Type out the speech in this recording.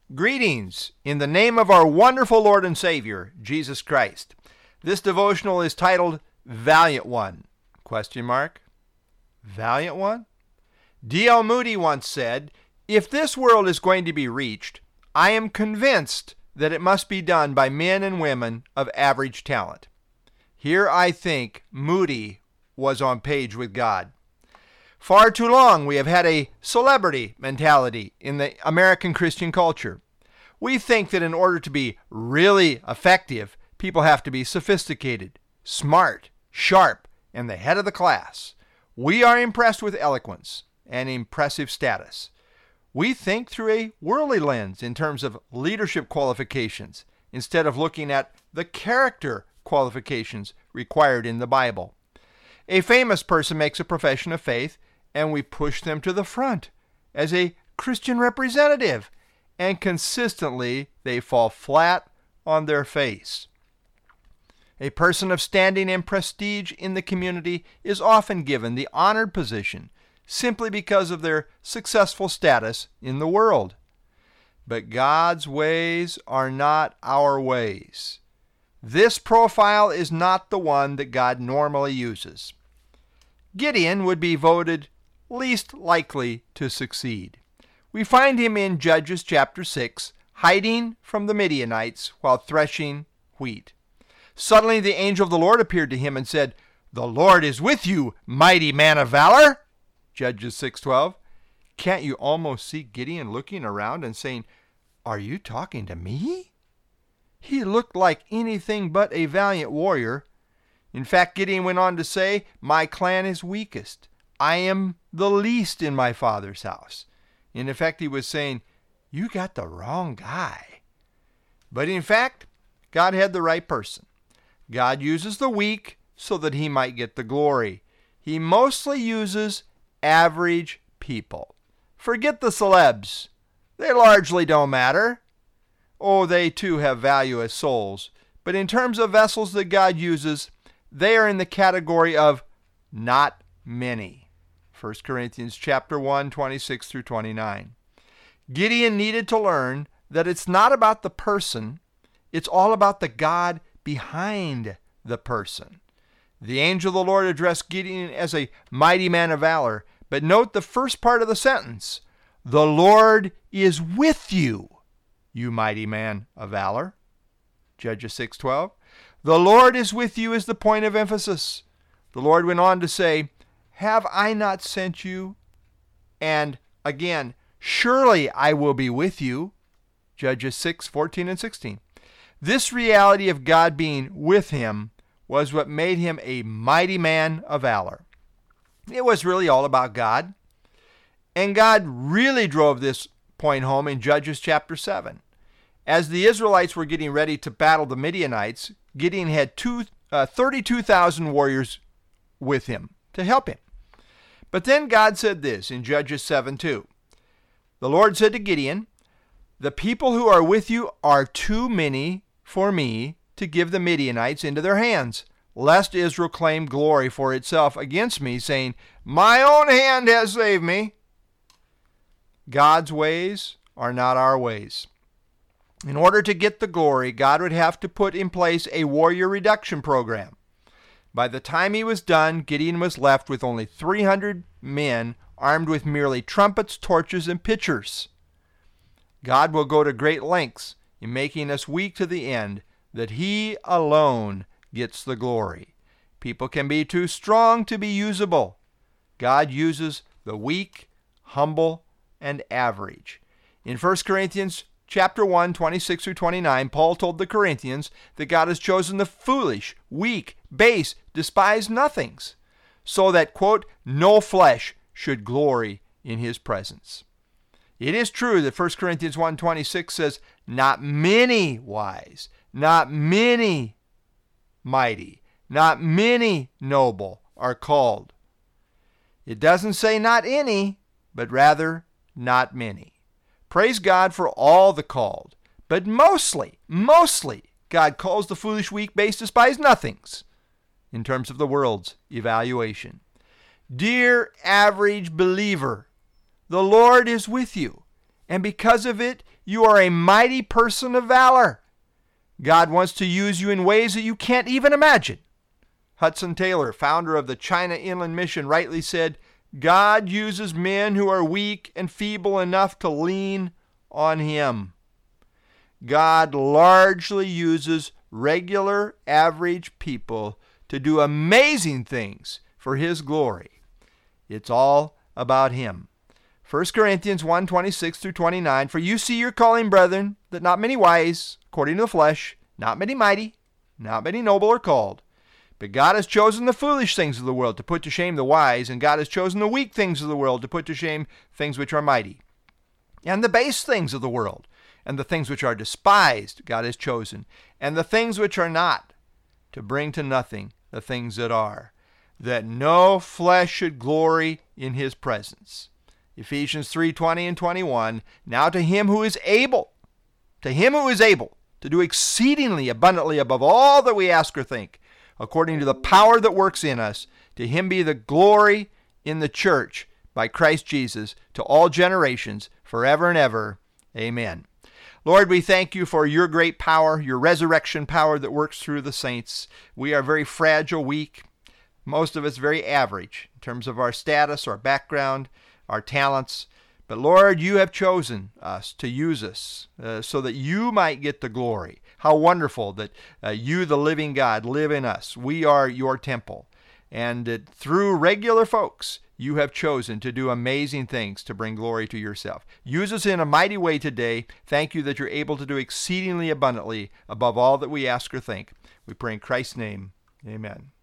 Greetings in the name of our wonderful Lord and Savior, Jesus Christ. This devotional is titled, Valiant One? Valiant one? D.L. Moody once said, "If this world is going to be reached, I am convinced that it must be done by men and women of average talent." Here I think Moody was on page with God. Far too long we have had a celebrity mentality in the American Christian culture. We think that in order to be really effective, people have to be sophisticated, smart, sharp, and the head of the class. We are impressed with eloquence and impressive status. We think through a worldly lens in terms of leadership qualifications instead of looking at the character qualifications required in the Bible. A famous person makes a profession of faith, and we push them to the front as a Christian representative, and consistently they fall flat on their face. A person of standing and prestige in the community is often given the honored position simply because of their successful status in the world. But God's ways are not our ways. This profile is not the one that God normally uses. Gideon would be voted least likely to succeed. We find him in Judges chapter 6, hiding from the Midianites while threshing wheat. Suddenly the angel of the Lord appeared to him and said, "The Lord is with you, mighty man of valor." Judges 6:12. Can't you almost see Gideon looking around and saying, "Are you talking to me?" He looked like anything but a valiant warrior. In fact, Gideon went on to say, "My clan is weakest. I am the least in my father's house." In effect, he was saying, "You got the wrong guy." But in fact, God had the right person. God uses the weak so that he might get the glory. He mostly uses average people. Forget the celebs. They largely don't matter. Oh, they too have value as souls. But in terms of vessels that God uses, they are in the category of not many. 1 Corinthians chapter 1, 26 through 29. Gideon needed to learn that it's not about the person, it's all about the God behind the person. The angel of the Lord addressed Gideon as a mighty man of valor, but note the first part of the sentence, "The Lord is with you, you mighty man of valor." Judges 6:12. The Lord is with you is the point of emphasis. The Lord went on to say, "Have I not sent you?" And again, "Surely I will be with you." Judges 6:14 and 16. This reality of God being with him was what made him a mighty man of valor. It was really all about God. And God really drove this point home in Judges chapter 7. As the Israelites were getting ready to battle the Midianites, Gideon had 32,000 warriors with him to help him. But then God said this in Judges 7:2. The Lord said to Gideon, "The people who are with you are too many for me to give the Midianites into their hands, lest Israel claim glory for itself against me, saying, 'My own hand has saved me.'" God's ways are not our ways. In order to get the glory, God would have to put in place a warrior reduction program. By the time he was done, Gideon was left with only 300 men armed with merely trumpets, torches, and pitchers. God will go to great lengths in making us weak to the end that he alone gets the glory. People can be too strong to be usable. God uses the weak, humble, and average. In 1 Corinthians chapter 1, 26 through 29, Paul told the Corinthians that God has chosen the foolish, weak, base, despised nothings, so that, quote, "no flesh should glory in his presence." It is true that 1 Corinthians 1:26 says, "Not many wise, not many mighty, not many noble are called." It doesn't say not any, but rather not many. Praise God for all the called, but mostly, God calls the foolish, weak, base, despised nothings in terms of the world's evaluation. Dear average believer, the Lord is with you, and because of it, You are a mighty person of valor. God wants to use you in ways that you can't even imagine. Hudson Taylor, founder of the China Inland Mission, rightly said, God uses men who are weak and feeble enough to lean on Him. God largely uses regular, average people to do amazing things for His glory. It's all about Him. 1 Corinthians 1:26 through 29, for you see your calling, brethren, that not many wise, according to the flesh, not many mighty, not many noble are called. But God has chosen the foolish things of the world to put to shame the wise, and God has chosen the weak things of the world to put to shame things which are mighty. And the base things of the world, and the things which are despised, God has chosen, and the things which are not, to bring to nothing the things that are, that no flesh should glory in His presence. Ephesians 3:20 and 21, now to Him who is able to do exceedingly abundantly above all that we ask or think, according to the power that works in us, to Him be the glory in the church by Christ Jesus to all generations, forever and ever. Amen. Lord, we thank You for Your great power, Your resurrection power that works through the saints. We are very fragile, weak, most of us very average in terms of our status, our background, our talents. But Lord, You have chosen us to use us so that You might get the glory. How wonderful that You, the living God, live in us. We are Your temple. And that through regular folks, You have chosen to do amazing things to bring glory to Yourself. Use us in a mighty way today. Thank You that You're able to do exceedingly abundantly above all that we ask or think. We pray in Christ's name. Amen.